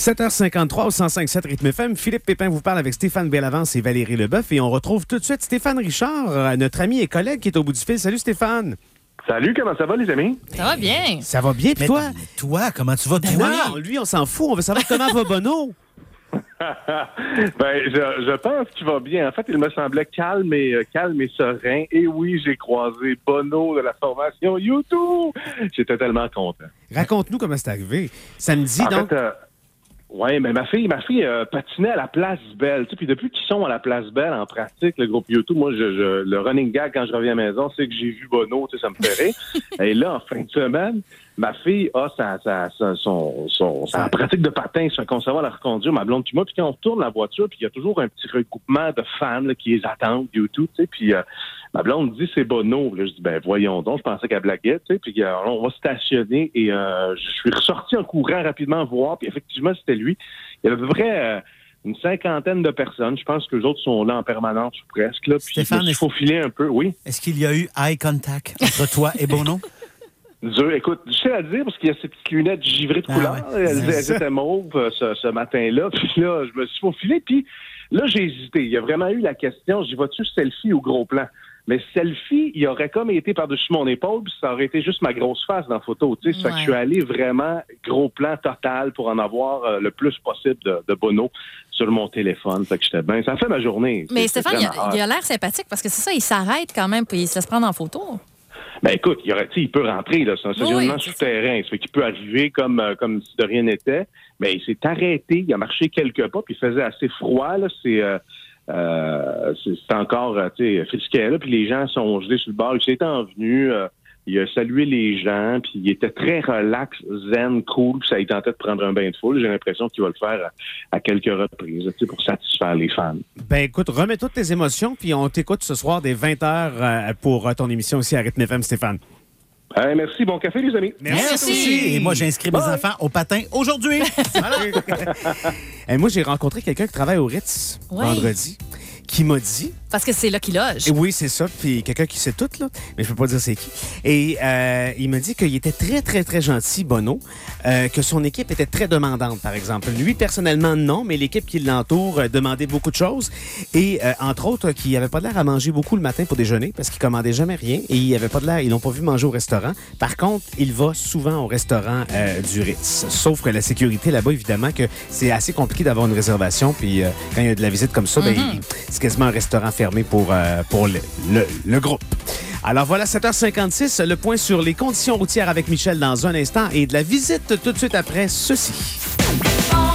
7h53 au 105.7 Rythme FM. Philippe Pépin vous parle avec Stéphane Bellavance et Valérie Leboeuf. Et on retrouve tout de suite Stéphane Richard, notre ami et collègue qui est au bout du fil. Salut Stéphane. Salut, comment ça va les amis? Ça va bien. Ça va bien, puis toi? Toi, comment tu vas? Ben non, lui, on s'en fout. On veut savoir comment va Bono. Je pense qu'il va bien. En fait, il me semblait calme et serein. Et oui, j'ai croisé Bono de la formation YouTube. J'étais tellement content. Raconte-nous comment c'est arrivé. Samedi, donc. Oui, mais ma fille patinait à la Place Belle. Tu sais, puis depuis qu'ils sont à la Place Belle en pratique, le groupe YouTube, moi, le running gag quand je reviens à la maison, c'est que j'ai vu Bono, tu sais, ça me fait rire. Et là, en fin de semaine, ma fille a sa pratique de patin, son conservatoire à la reconduire, ma blonde puis moi, puis quand on retourne la voiture, puis il y a toujours un petit regroupement de fans là, qui les attendent, YouTube, tu sais, puis ma blonde dit c'est Bono. Là, je dis ben voyons donc, je pensais qu'elle blaguait, tu sais, puis on va stationner et je suis ressorti en courant rapidement voir, puis effectivement c'était lui. Il y avait à peu près une cinquantaine de personnes. Je pense que les autres sont là en permanence ou presque. Là, puis Stéphane, il faut filer un peu, oui. Est-ce qu'il y a eu eye contact entre toi et Bono? Écoute, je sais à dire parce qu'il y a ces petites lunettes givrées de couleur. Ouais. Elles étaient mauves ce matin-là. Puis là, je me suis faufilé. Puis là, j'ai hésité. Il y a vraiment eu la question, j'y vais-tu selfie ou gros plan? Mais selfie, il aurait comme été par-dessus mon épaule, puis ça aurait été juste ma grosse face dans la photo. Tu sais, ça fait que je suis allé vraiment gros plan total pour en avoir le plus possible de Bono sur mon téléphone. Fait que j'étais bien. Ça fait ma journée. Mais Stéphane, il a l'air sympathique parce que c'est ça, il s'arrête quand même puis il se laisse prendre en photo. Ben écoute, il peut rentrer, là, c'est un stationnement souterrain. Ça fait qu'il peut arriver comme si de rien n'était. Mais il s'est arrêté, il a marché quelques pas, puis il faisait assez froid, là. C'est encore, tu sais, frisquet, là, puis les gens sont gelés sur le bord. Il s'est envenu, il a salué les gens, puis il était très relax, zen, cool, puis ça il tentait de prendre un bain de foule. J'ai l'impression qu'il va le faire à quelques reprises, tu sais, pour satisfaire les fans. Ben écoute, remets toutes tes émotions, puis on t'écoute ce soir dès 20h pour ton émission aussi à Rythme FM, Stéphane. Merci, bon café les amis. Merci. Et moi, j'inscris mes enfants au patin aujourd'hui. Et moi, j'ai rencontré quelqu'un qui travaille au Ritz vendredi, qui m'a dit... Parce que c'est là qu'il loge. Oui, c'est ça. Puis quelqu'un qui sait tout, là. Mais je peux pas dire c'est qui. Et il m'a dit qu'il était très, très, très gentil, Bono. Que son équipe était très demandante, par exemple. Lui, personnellement, non, mais l'équipe qui l'entoure demandait beaucoup de choses. Et entre autres, qu'il n'avait pas l'air à manger beaucoup le matin pour déjeuner parce qu'il commandait jamais rien. Et il avait pas de l'air, ils l'ont pas vu manger au restaurant. Par contre, il va souvent au restaurant du Ritz. Sauf que la sécurité là-bas, évidemment, que c'est assez compliqué d'avoir une réservation. Puis quand il y a de la visite comme ça, ben, c'est quasiment un restaurant fermé pour le groupe. Alors voilà, 7h56, le point sur les conditions routières avec Michel dans un instant et de la visite tout de suite après ceci.